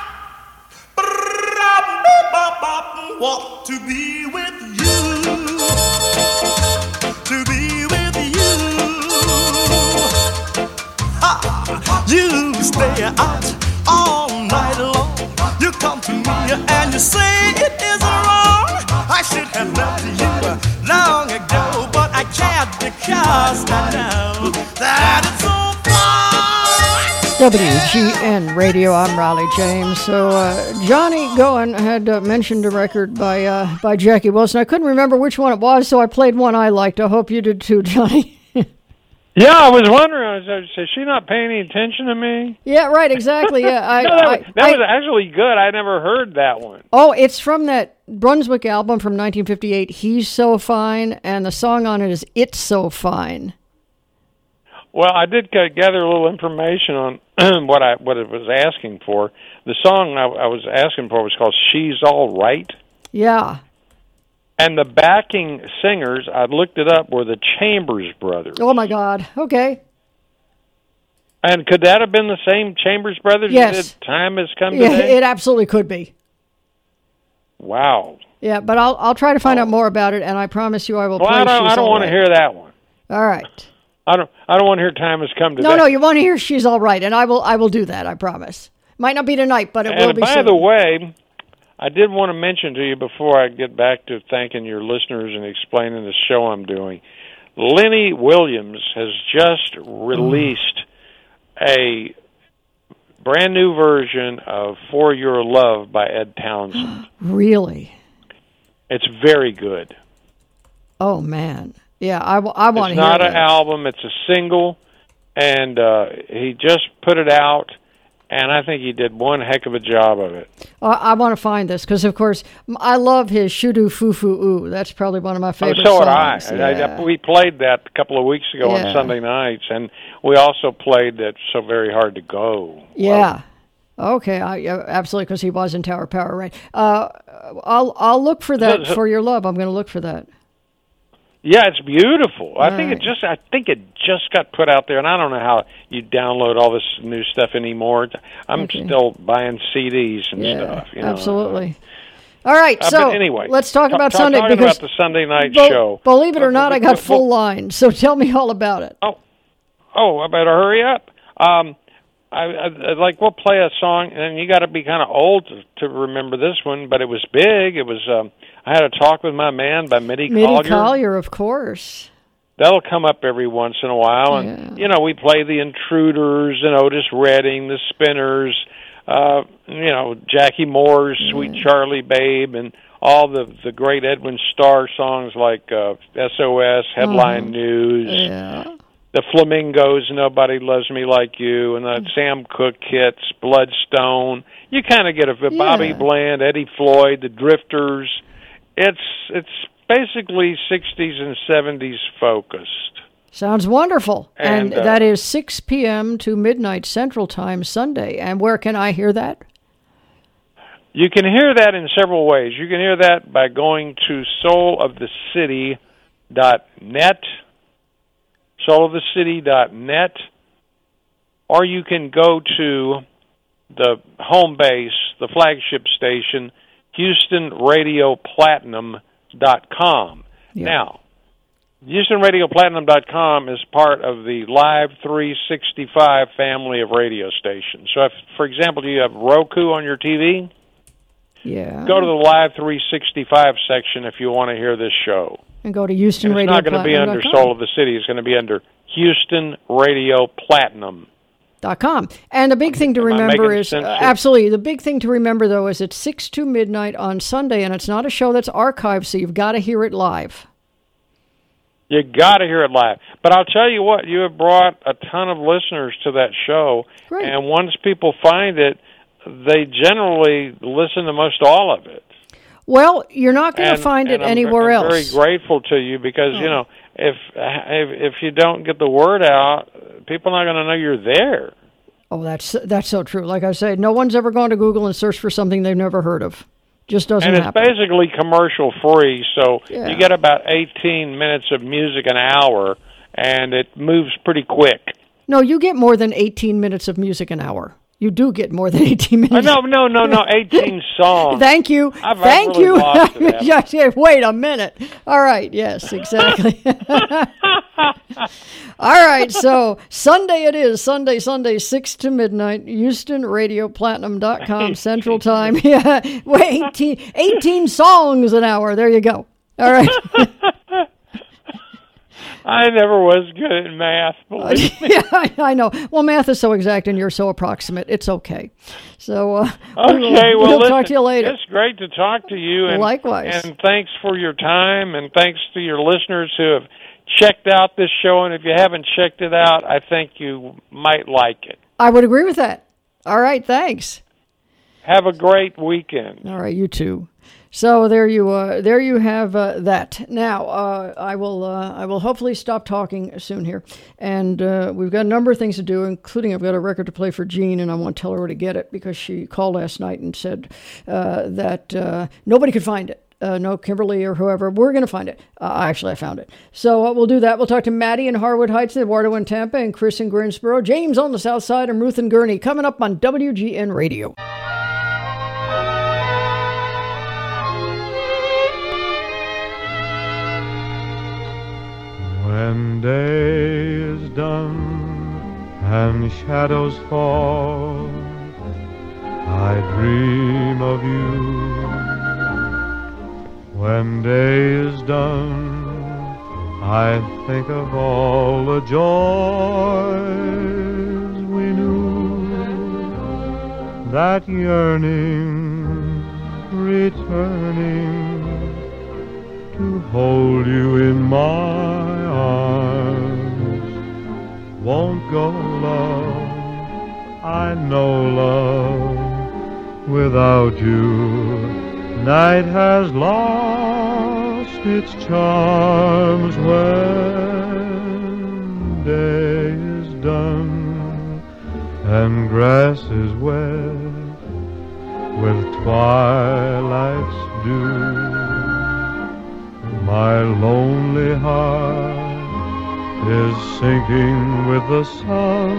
Want to be with you, to be with you. Ha! You stay out all night long. You come to me and you say it is wrong. I should have left you long ago, but I can't because I know that it's so fine. W G N Radio. I'm Raleigh James. So uh, Johnny Goen had uh, mentioned a record by uh, by Jackie Wilson. I couldn't remember which one it was, so I played one I liked. I hope you did too, Johnny. Yeah, I was wondering, I was, is she not paying any attention to me? Yeah, right, exactly. Yeah, I, No, that, I, was, that I- was actually good. I never heard that one. Oh, it's from that Brunswick album from nineteen fifty-eight, He's So Fine, and the song on it is It's So Fine. Well, I did uh, gather a little information on what I what it was asking for. The song I, I was asking for was called "She's All Right," Yeah. and the backing singers, I looked it up, were the Chambers Brothers. Oh, my God. Okay. And could that have been the same Chambers Brothers? who Yes. did Time Has Come Yeah, Today. it absolutely could be. Wow. Yeah, but I'll I'll try to find out more about it, and I promise you I will Well, play I don't. She's I don't All want to Right. hear that one. All right. I don't. I don't want to hear Time Has Come Today. No, no, you want to hear She's All Right, and I will I will do that, I promise. Might not be tonight, but it will And be by soon. the way, I did want to mention to you before I get back to thanking your listeners and explaining the show I'm doing. Lenny Williams has just released a brand new version of For Your Love by Ed Townsend. Really? It's very good. Oh, man. Yeah, I, w- I want It's to hear not that. an album, it's a single, and uh, he just put it out, and I think he did one heck of a job of it. I, I want to find this because, of course, m- I love his Shudu Fufu Ooh. That's probably one of my Oh, favorite so would I. songs. I- Yeah. I- We played that a couple of weeks ago Yeah. on Sunday nights, and we also played that So Very Hard to Go. Yeah. Okay, I, yeah, absolutely, because he was in Tower Power, right? Uh, I'll I'll look for that So- so- For Your Love. I'm going to look for that. Yeah, it's beautiful. I All think right. it just I think it just got put out there, and I don't know how you download all this new stuff anymore. I'm Okay. still buying C Ds and Yeah, stuff. You know. absolutely. All right, Uh, so but anyway, let's talk ta- about ta- Sunday talking because about the Sunday night Be- show. Believe it or Uh, not, I but- got but- full line. So tell me all about it. Oh, oh, I better hurry up. Um, I, I, I like we'll play a song, and you got to be kind of old to, to remember this one, but it was big. It was um, I Had a Talk with My Man by Mitty, Mitty Collier. Collier, of course. That'll come up every once in a while, and Yeah. you know we play the Intruders and Otis Redding, the Spinners, uh, you know, Jackie Moore's Sweet Charlie Babe, and all the the great Edwin Starr songs like uh, S O S, Headline Mhm. News, Yeah. the Flamingos, Nobody Loves Me Like You, and the Sam Cooke hits, Bloodstone. You kind of get a Bobby Yeah. Bland, Eddie Floyd, the Drifters. It's it's basically sixties and seventies focused. Sounds wonderful. And, And, uh, that is six p.m. to midnight Central Time Sunday. And where can I hear that? You can hear that in several ways. You can hear that by going to soul of the city dot net, soul of the city dot net, or you can go to the home base, the flagship station, Houston Radio Platinum dot com. Yeah. Now, Houston Radio Platinum dot com is part of the Live three sixty-five family of radio stations. So, if, for example, do you have Roku on your T V? Yeah. Go to the Live three sixty-five section if you want to hear this show. And go to Houston And it's Radio not going to be under Soul of the City. It's going to be under Houston Radio Platinum. Dot com. And the big thing to Am I remember making is sense uh, here? absolutely the big thing to remember though is it's six to midnight on Sunday, and it's not a show that's archived, so you've got to hear it live. You got to hear it live. But I'll tell you what, you have brought a ton of listeners to that show, Great. and once people find it, they generally listen to most all of it. Well, you're not going to And- find and it I'm, anywhere I'm else. very grateful to you because you know if if if you don't get the word out, people are not going to know you're there. Oh, that's that's so true. Like I say, no one's ever gone to Google and searched for something they've never heard of. Just doesn't And it's happen. basically commercial free, so Yeah. you get about eighteen minutes of music an hour, and it moves pretty quick. No, you get more than eighteen minutes of music an hour. You do get more than eighteen Uh, minutes. no, no, no, no, eighteen songs. Thank you. I've- I've Thank really you. lost it, haven't I? Yes, yeah, wait a minute. All right. Yes, exactly. All right. So Sunday it is. Sunday, Sunday, six to midnight. Houston Radio Platinum dot com Central Time. Yeah. Wait, eighteen, eighteen songs an hour. There you go. All right. I never was good at math, believe me. Yeah, I, I know. Well, math is so exact and you're so approximate. It's okay. So, uh, we will- Okay, well, we'll listen, talk to you later. It's great to talk to you. And, Likewise. And thanks for your time, and thanks to your listeners who have checked out this show. And if you haven't checked it out, I think you might like it. I would agree with that. All right. Thanks. Have a great weekend. All right, you too. So there you uh, there you have uh, that. Now uh, I will uh, I will hopefully stop talking soon here, and uh, we've got a number of things to do, including I've got a record to play for Jean, and I want to tell her where to get it because she called last night and said uh, that uh, nobody could find it. Uh, no, Kimberly or whoever, we're going to find it. Uh, actually, I found it. So uh, we'll do that. We'll talk to Maddie in Harwood Heights, Eduardo in Tampa, and Chris in Greensboro, James on the South Side, and Ruth in Gurney coming up on W G N Radio. When day is done and shadows fall, I dream of you. When day is done, I think of all the joys we knew. That yearning, returning to hold you in my arms. Won't go, love, I know, love, without you night has lost its charms. When day is done and grass is wet with twilight's dew, my lonely heart is sinking with the sun.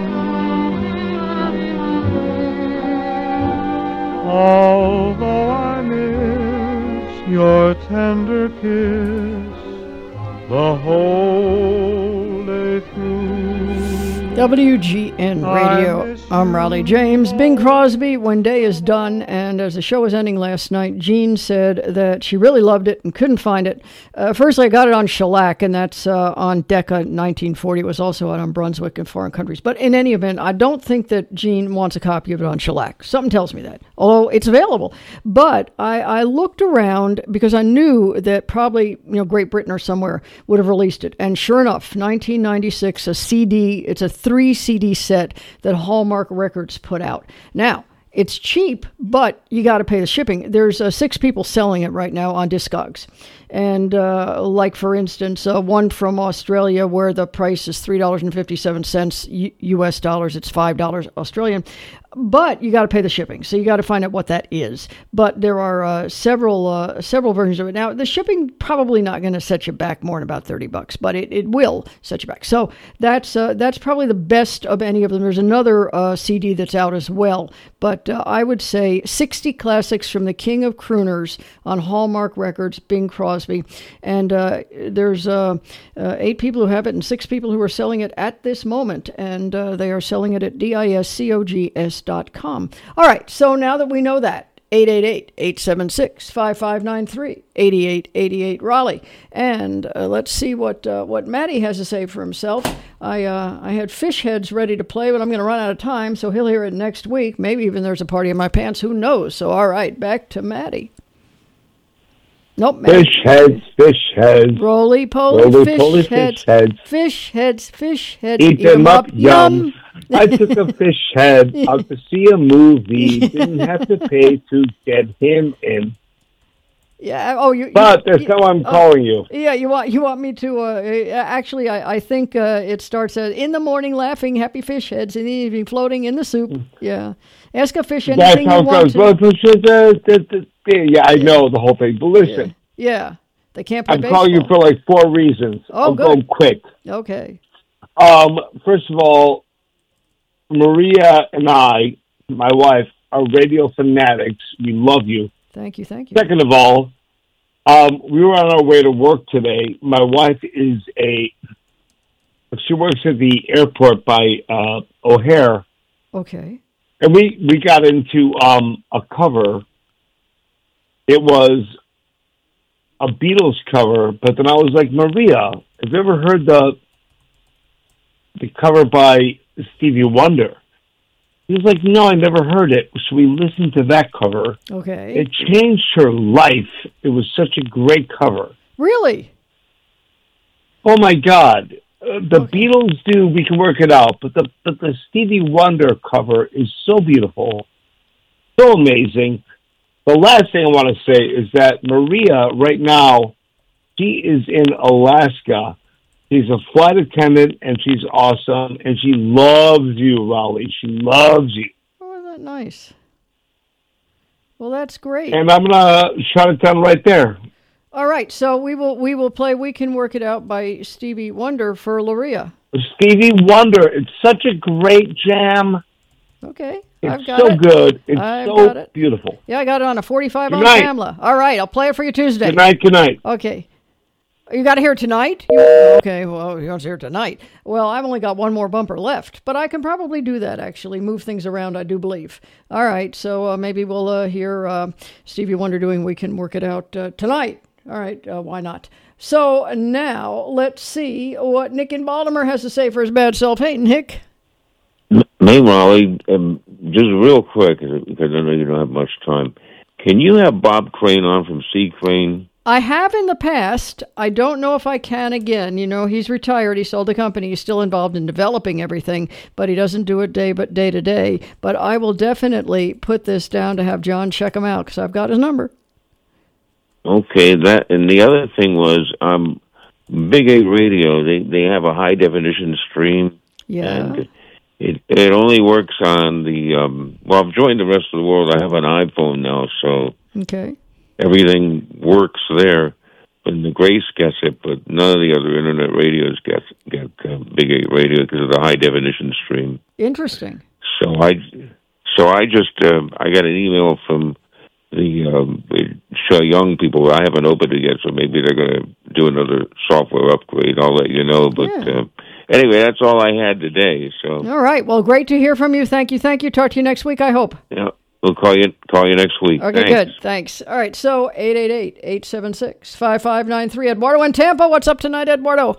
Although I miss your tender kiss the whole day through, W G N Radio. I'm Raleigh James. Bing Crosby, When Day Is Done. And as the show was ending last night, Jean said that she really loved it and couldn't find it. Uh, first, I got it on shellac, and that's uh, on Decca nineteen forty. It was also out on Brunswick and Foreign Countries. But in any event, I don't think that Jean wants a copy of it on shellac. Something tells me that, although it's available. But I, I looked around because I knew that probably, you know, Great Britain or somewhere would have released it. And sure enough, nineteen ninety-six, a C D, it's a three C D set that Hallmark Records put out. Now, it's cheap, but you got to pay the shipping. There's uh, six people selling it right now on Discogs. And uh, like, for instance, uh, one from Australia where the price is three dollars and fifty-seven cents U- U.S. dollars. It's five dollars Australian. But you got to pay the shipping, so you got to find out what that is. But there are uh, several uh, several versions of it. Now, the shipping probably not going to set you back more than about thirty bucks, but it, it will set you back. So that's uh, that's probably the best of any of them. There's another uh, C D that's out as well, but uh, I would say sixty classics from the King of Crooners on Hallmark Records, Bing Crosby. And uh, there's uh, uh, eight people who have it and six people who are selling it at this moment, and uh, they are selling it at discogs dot com. All right, so now that we know that, eight eight eight, eight seven six, five five nine three, eight eight eight eight Raleigh. And uh, let's see what uh, what Matty has to say for himself. I uh, I had Fish Heads ready to play, but I'm going to run out of time, so he'll hear it next week. Maybe even there's a party in my pants. Who knows? So, all right, back to Matty. Nope. Matty. Fish heads, fish heads. Roly poly, Roly fish, poly heads, fish heads. Fish heads, fish heads. Eat them up, yum. I took a fish head out to see a movie. Didn't have to pay to get him in. Yeah. Oh, you. But you, that's you, how I'm uh, calling you. Yeah. You want you want me to? Uh, actually, I I think uh, it starts uh, in the morning laughing, happy fish heads, in the evening floating in the soup. Yeah. Ask a fish anything That's how you it want goes. to. Well, fish heads, uh, the, the, the, yeah, I know the whole thing. But listen, Yeah. yeah. They can't play I'm baseball. calling you for like four reasons. Oh, I'll good. go quick. Okay. Um, first of all, Maria and I, my wife, are radio fanatics. We love you. Thank you. Thank you. Second of all, um, we were on our way to work today. My wife is a, she works at the airport by uh, O'Hare. Okay. And we, we got into um, a cover. It was a Beatles cover, but then I was like, Maria, have you ever heard the the cover by Stevie Wonder? He was like, no, I never heard it. So we listened to that cover. Okay. It changed her life. It was such a great cover. Really? Oh my God. Uh, the Okay. Beatles do, we can work it out, but the but the Stevie Wonder cover is so beautiful, so amazing. The last thing I want to say is that Maria, right now, she is in Alaska. She's a flight attendant, and she's awesome, and she loves you, Raleigh. She loves you. Oh, isn't that nice? Well, that's great. And I'm going to shut it down right there. All right, so we will we will play We Can Work It Out by Stevie Wonder for Luria. Stevie Wonder, it's such a great jam. Okay, It's I've got so it. good. It's I've so got it. beautiful. Yeah, I got it on a forty-five Good on night. Tamla. All right, I'll play it for you Tuesday. Good night, good night. Okay. You got to hear it tonight? You, okay, well, you want to hear it tonight. Well, I've only got one more bumper left, but I can probably do that, actually. Move things around, I do believe. All right, so uh, maybe we'll uh, hear uh, Stevie Wonder doing We Can Work It Out uh, tonight. All right, uh, why not? So now let's see what Nick in Baltimore has to say for his bad self. Hey, Nick. Hey, Raleigh, um, just real quick, because I know you don't have much time. Can you have Bob Crane on from Sea Crane? I have in the past. I don't know if I can again. You know, he's retired. He sold the company. He's still involved in developing everything, but he doesn't do it day but day to day. But I will definitely put this down to have John check him out because I've got his number. Okay, that and the other thing was um, Big Eight Radio. They they have a high definition stream, Yeah. and it it only works on the. Um, well, I've joined the rest of the world. I have an iPhone now, so Okay. everything works there. And the Grace gets it, but none of the other internet radios get get uh, Big Eight Radio because of the high definition stream. Interesting. So I, so I just uh, I got an email from the um, show young people. I haven't opened it yet, so maybe they're going to do another software upgrade. I'll let you know. But Yeah. uh, anyway, that's all I had today. So All right. Well, great to hear from you. Thank you. Thank you. Talk to you next week, I hope. yeah, we'll call you call you next week. Okay, Thanks. good. Thanks. All right. So eight eight eight, eight seven six, five five nine three. Eduardo in Tampa. What's up tonight, Eduardo?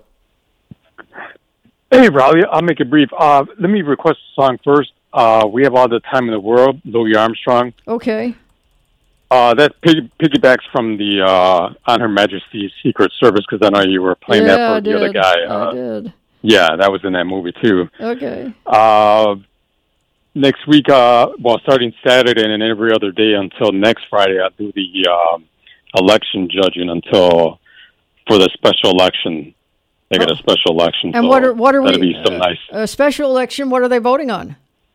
Hey, Raleigh, I'll make it brief. Uh, let me request a song first. Uh, we Have All the Time in the World, Louis Armstrong. Okay. Uh, that pig- piggybacks from the uh, On Her Majesty's Secret Service, because I know you were playing yeah, that for I the did. other guy. I Uh, did. yeah, that was in that movie, too. Okay. Uh, next week, uh, well, starting Saturday and every other day until next Friday, I'll do the um, election judging until for the special election. They got a special election. And so what are what are that'll we? be some nice. A special election. What are they voting on?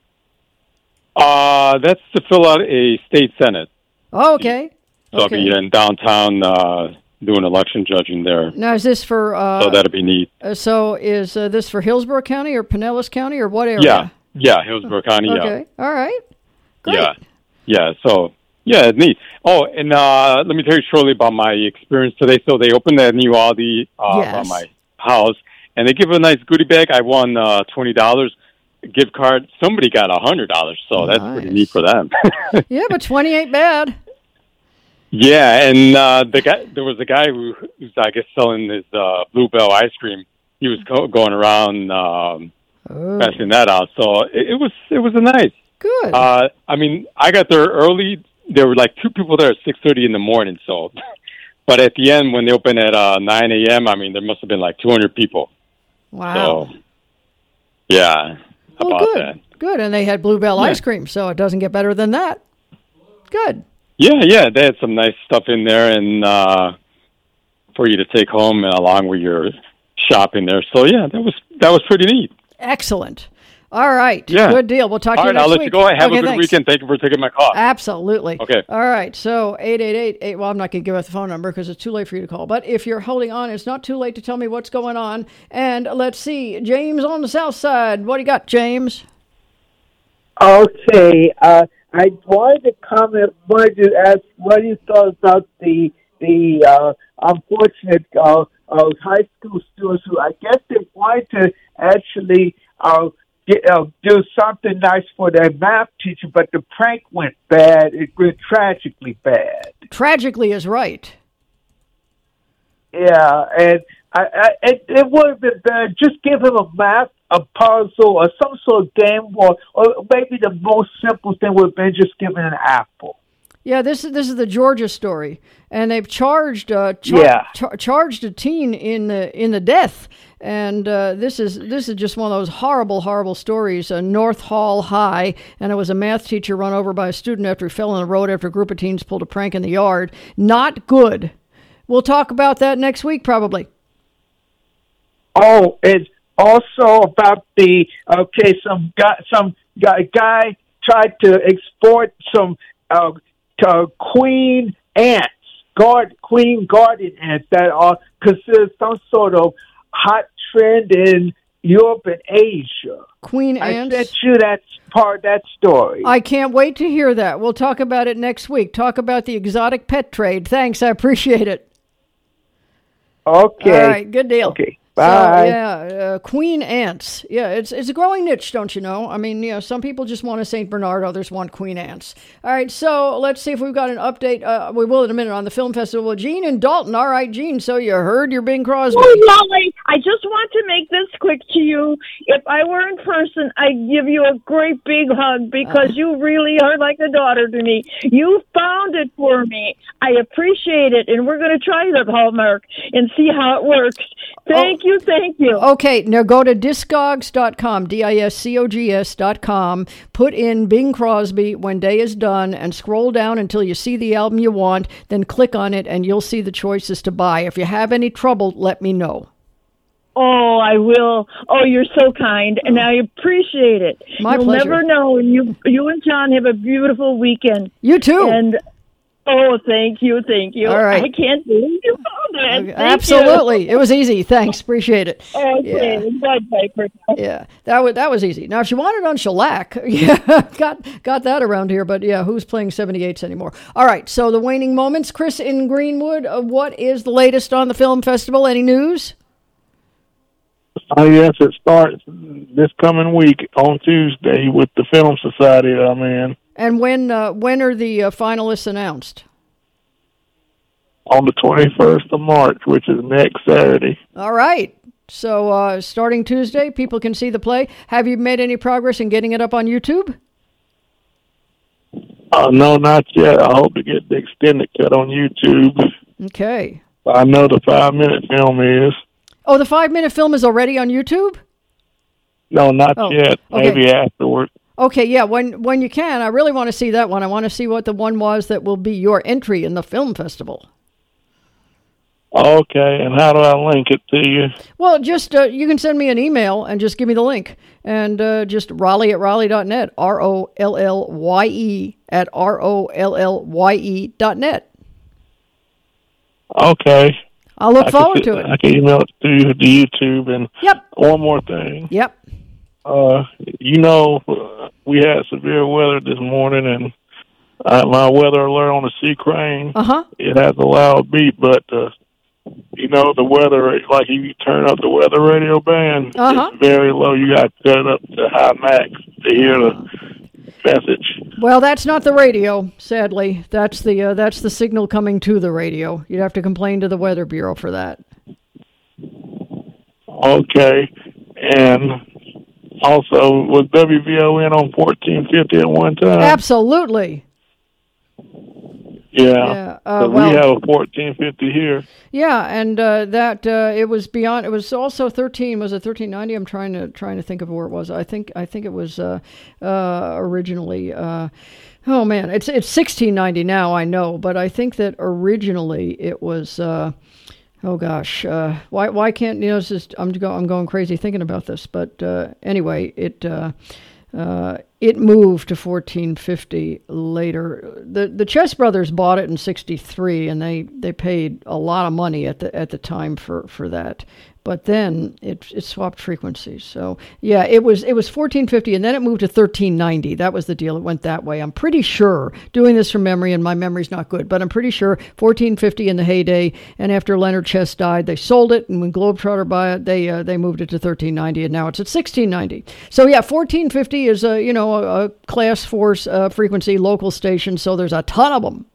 Uh, that's to fill out a state senate. Oh, okay. So Okay. I'll be in downtown uh, doing election judging there. Now, is this for? Uh, so that'll be neat. uh, so is uh, this for Hillsborough County or Pinellas County or what area? Yeah, yeah, Hillsborough County. Okay. All right. Yeah, yeah, yeah. So yeah, it's neat. Oh, and uh, let me tell you shortly about my experience today. So they opened that new Aldi uh, Yes. by my house, and they give a nice goodie bag. I won uh, twenty dollars. Gift card. Somebody got a hundred dollars, so that's pretty neat for them. Yeah, but twenty ain't bad. Yeah, and uh, the guy there was a guy who who's I guess selling his uh, Bluebell ice cream. He was go- going around um, Oh. passing that out, so it, it was it was a nice. Good. Uh, I mean, I got there early. There were like two people there at six thirty in the morning. So, but at the end when they opened at uh, nine a.m., I mean there must have been like two hundred people. Wow. So, yeah. How Well, about good. that? Good. And they had Bluebell Yeah. ice cream, so it doesn't get better than that. Good. Yeah, yeah, they had some nice stuff in there, and uh, for you to take home and along with your shopping there. So yeah, that was that was pretty neat. Excellent. All right. Yeah. Good deal. We'll talk All to you right, next I'll let week. you go. Have Okay, a good thanks. weekend. Thank you for taking my call. Absolutely. Okay. All right. So eight eight eight, eight well, I'm not going to give out the phone number because it's too late for you to call. But if you're holding on, it's not too late to tell me what's going on. And let's see. James on the south side. What do you got, James? Okay, uh, I wanted to comment, wanted to ask what you thought about the the uh, unfortunate uh, uh, high school students who I guess they wanted to actually uh, get, uh, do something nice for their math teacher, but the prank went bad. It went tragically bad. Tragically is right. Yeah, and I, I, it, it would have been better. Just give him a math, a puzzle, or some sort of game, or, or maybe the most simple thing would have been just giving an apple. Yeah, this is this is the Georgia story, and they've charged uh, char- Yeah. char- charged a teen in the in the death, and uh, this is this is just one of those horrible horrible stories. Uh, North Hall High, and it was a math teacher run over by a student after he fell in the road after a group of teens pulled a prank in the yard. Not good. We'll talk about that next week probably. Oh, it's also about the okay. Some guy, some guy, guy tried to export some uh, to queen ants, guard queen guardian ants that are considered some sort of hot trend in Europe and Asia. Queen I ants? sent you that part of that story. I can't wait to hear that. We'll talk about it next week. Talk about the exotic pet trade. Thanks, I appreciate it. Okay. All right, good deal. Okay. So, Bye. yeah, uh, queen ants. Yeah, it's it's a growing niche, don't you know? I mean, you know, some people just want a Saint Bernard, others want queen ants. All right, so let's see if we've got an update. Uh, we will in a minute on the film festival. Gene in Dalton. All right, Gene. So you heard your Bing Crosby. Oh, Molly, I just want to make this quick to you. If I were in person, I'd give you a great big hug because you really are like a daughter to me. You found it for me. I appreciate it, and we're going to try the Hallmark and see how it works. Thank you, thank you. Okay, now go to discogs dot com, D I S C O G S dot com, put in Bing Crosby When Day Is Done, and scroll down until you see the album you want, then click on it, and you'll see the choices to buy. If you have any trouble, let me know. Oh, I will. Oh, you're so kind, and I appreciate it. My You'll pleasure. never know. And you, you and John have a beautiful weekend. You too. And oh, thank you, thank you. All right. I can't believe you found that. Thank Absolutely. you. It was easy. Thanks. Appreciate it. Okay, bye-bye for now. Yeah, that was that was easy. Now, if she wanted on shellac, yeah, got got that around here. But yeah, who's playing seventy-eights anymore? All right, so the waning moments. Chris in Greenwood, uh, what is the latest on the film festival? Any news? Oh, yes, it starts this coming week on Tuesday with the Film Society that I'm in. And when uh, when are the uh, finalists announced? On the twenty-first of March, which is next Saturday. All right. So uh, starting Tuesday, people can see the play. Have you made any progress in getting it up on YouTube? Uh, no, not yet. I hope to get the extended cut on YouTube. Okay. I know the five-minute film is. Oh, the five-minute film is already on YouTube? No, not oh, yet. okay. Maybe afterward. Okay, yeah, when when you can. I really want to see that one. I want to see what the one was that will be your entry in the film festival. Okay, and how do I link it to you? Well, just, uh, you can send me an email and just give me the link. And uh, just Raleigh at Raleigh dot net, R O L L Y E at R O L L Y E dot net. Okay. I'll look I forward can, to it. I can email it to you, the YouTube. And yep. One more thing. Yep. Uh, you know, uh, we had severe weather this morning, and uh, my weather alert on the Sea Crane, uh-huh. it has a loud beep, but, uh, you know, the weather, like if you turn up the weather radio band, uh-huh. it's very low. You got to cut it up to high max to hear the message. Well, that's not the radio, sadly. That's the uh, that's the signal coming to the radio. You'd have to complain to the Weather Bureau for that. Okay. And also, was W V O N on fourteen fifty at one time? Absolutely. Yeah, yeah uh, so well, we have a fourteen fifty here. Yeah, and uh, that uh, it was beyond. It was also thirteen. Was it thirteen ninety? I'm trying to trying to think of where it was. I think I think it was uh, uh, originally. Uh, oh man, it's it's sixteen ninety now. I know, but I think that originally it was. Uh, oh gosh, uh, why why can't you know? It's just, I'm go, I'm going crazy thinking about this. But uh, anyway, it. Uh, Uh, it moved to fourteen fifty later. The the Chess Brothers bought it in sixty-three, and they, they paid a lot of money at the at the time for, for that. But then it it swapped frequencies. So yeah, it was it was fourteen fifty, and then it moved to thirteen ninety. That was the deal. It went that way. I'm pretty sure, doing this from memory, and my memory's not good, but I'm pretty sure fourteen fifty in the heyday. And after Leonard Chess died, they sold it, and when Globetrotter bought it, they uh, they moved it to thirteen ninety, and now it's at sixteen ninety. So yeah, fourteen fifty is a you know a, a class four uh, frequency local station. So there's a ton of them.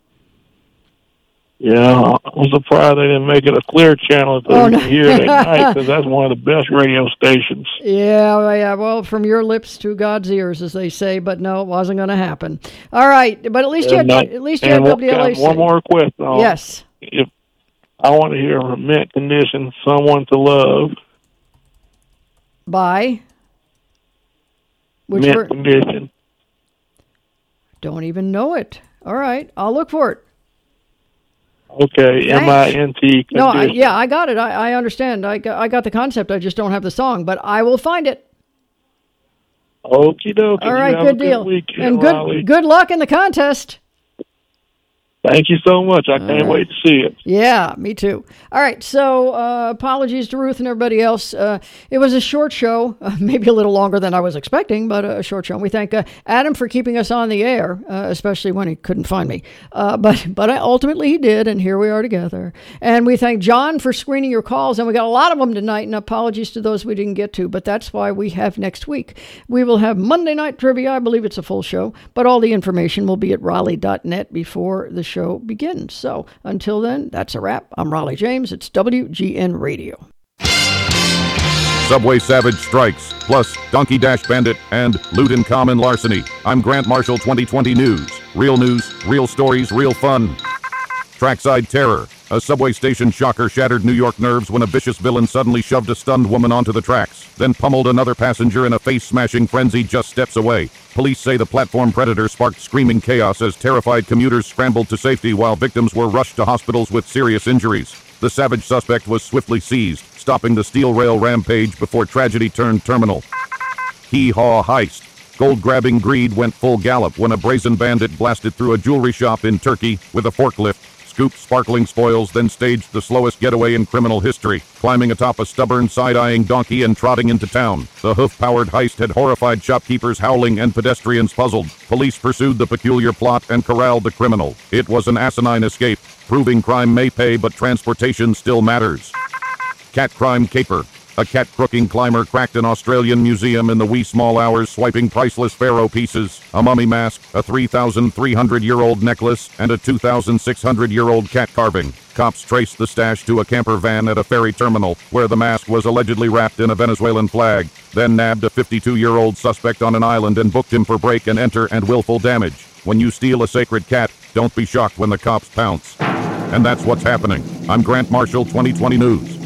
Yeah, I'm surprised they didn't make it a clear channel so oh, you no. can hear it at night, because that's one of the best radio stations. Yeah, well, yeah, well, from your lips to God's ears, as they say, but no, it wasn't going to happen. All right, but at least you had, not, at least you had W L A C. One more request. On, yes. If I want to hear from Mint Condition, Someone to Love. By? Which Mint ver- Condition. Don't even know it. All right, I'll look for it. Okay, M I N T. No, I, yeah, I got it. I, I understand. I got, I got the concept. I just don't have the song, but I will find it. Okie dokie. All right, good, good deal. deal. Good and good, good luck in the contest. Thank you so much. I can't uh, wait to see it. Yeah, me too. All right, so uh, apologies to Ruth and everybody else. Uh, it was a short show, uh, maybe a little longer than I was expecting, but a short show. And we thank uh, Adam for keeping us on the air, uh, especially when he couldn't find me. Uh, but but ultimately he did, and here we are together. And we thank John for screening your calls, and we got a lot of them tonight, and apologies to those we didn't get to, but that's why we have next week. We will have Monday Night Trivia. I believe it's a full show, but all the information will be at Raleigh dot net before the show begins. So until then, that's a wrap. I'm Raleigh James. It's W G N Radio. Subway Savage Strikes, plus Donkey Dash Bandit and Loot and Common Larceny. I'm Grant Marshall, twenty twenty News. Real news, real stories, real fun. Trackside Terror. A subway station shocker shattered New York nerves when a vicious villain suddenly shoved a stunned woman onto the tracks, then pummeled another passenger in a face-smashing frenzy just steps away. Police say the platform predator sparked screaming chaos as terrified commuters scrambled to safety while victims were rushed to hospitals with serious injuries. The savage suspect was swiftly seized, stopping the steel rail rampage before tragedy turned terminal. Hee-haw heist. Gold-grabbing greed went full gallop when a brazen bandit blasted through a jewelry shop in Turkey with a forklift, scooped sparkling spoils, then staged the slowest getaway in criminal history, climbing atop a stubborn, side-eyeing donkey and trotting into town. The hoof-powered heist had horrified shopkeepers howling and pedestrians puzzled. Police pursued the peculiar plot and corralled the criminal. It was an asinine escape, proving crime may pay, but transportation still matters. Cat crime caper. A cat-crooking climber cracked an Australian museum in the wee small hours, swiping priceless pharaoh pieces, a mummy mask, a three thousand three hundred year old necklace, and a two thousand six hundred year old cat carving. Cops traced the stash to a camper van at a ferry terminal, where the mask was allegedly wrapped in a Venezuelan flag, then nabbed a fifty-two year old suspect on an island and booked him for break and enter and willful damage. When you steal a sacred cat, don't be shocked when the cops pounce. And that's what's happening. I'm Grant Marshall, twenty twenty News.